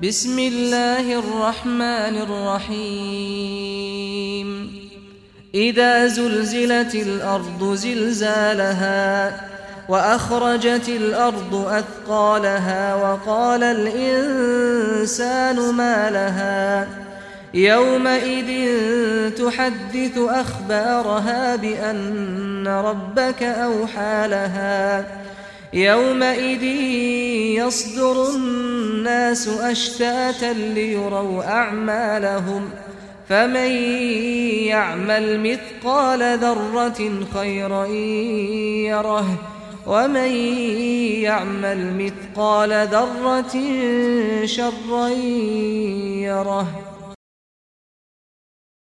بسم الله الرحمن الرحيم إذا زلزلت الأرض زلزالها وأخرجت الأرض أثقالها وقال الإنسان ما لها يومئذ تحدث أخبارها بأن ربك أوحى لها يومئذ يصدر الناس أشتاتا ليروا أعمالهم فمن يعمل مثقال ذرة خيرا يره ومن يعمل مثقال ذرة شرا يره